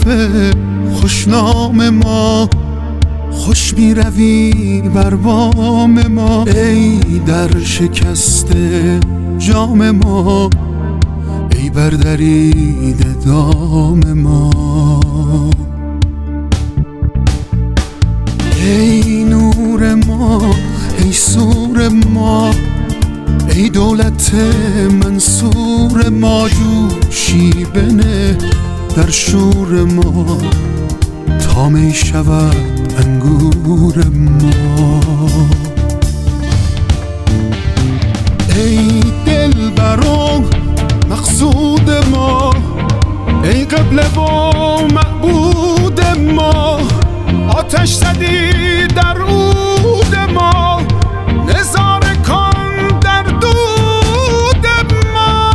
خوشنام ما، خوش می روی بر بام ما. ای در شکسته جام ما، ای بردریده دام ما. ای نور ما، ای سور ما، ای دولت منصور ما. جوشی بنه در شور ما، تا می شود انگور ما. ای دلبران مقصود ما، ای قبله و معبود ما. آتش زدی در عود ما، نظاره کن در دود ما.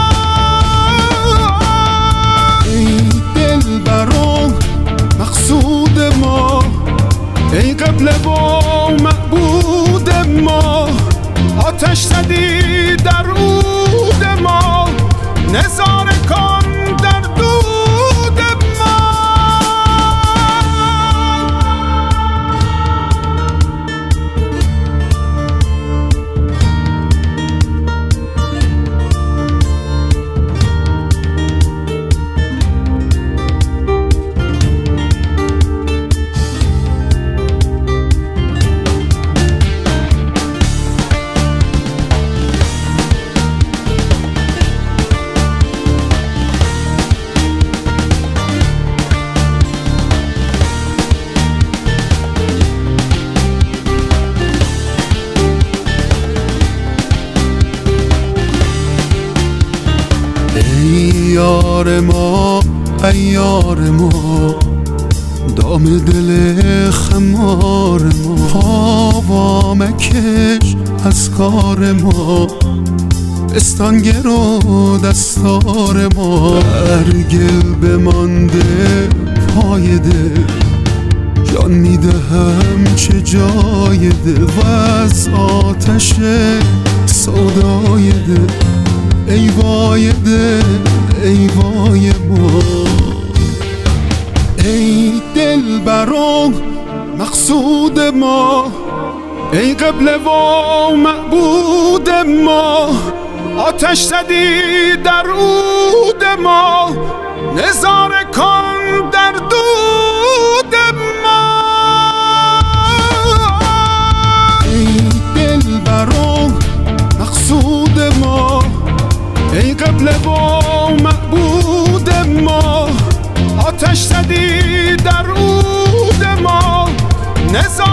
ای دلبران مقصود ما، ای قبله و معبود ما. آتش زدی در عود ما، نظاره کن در دود ما. یار ما، ای یار ما، دام دل خمار ما. پا مکش از کار ما، استانگر و دستار ما. برگل بمانده پای دل، جان میدهم چه جای دل. و از آتش سودای دل، ای وای دل، ای وای ما. ای دلبران مقصود ما، ای قبله و معبود ما. آتش زدی در عود ما، نظاره کن در دود ما. ای دلبران مقصود ما، ای قبله و معبود ما. آتش زدی در عود ما، نظاره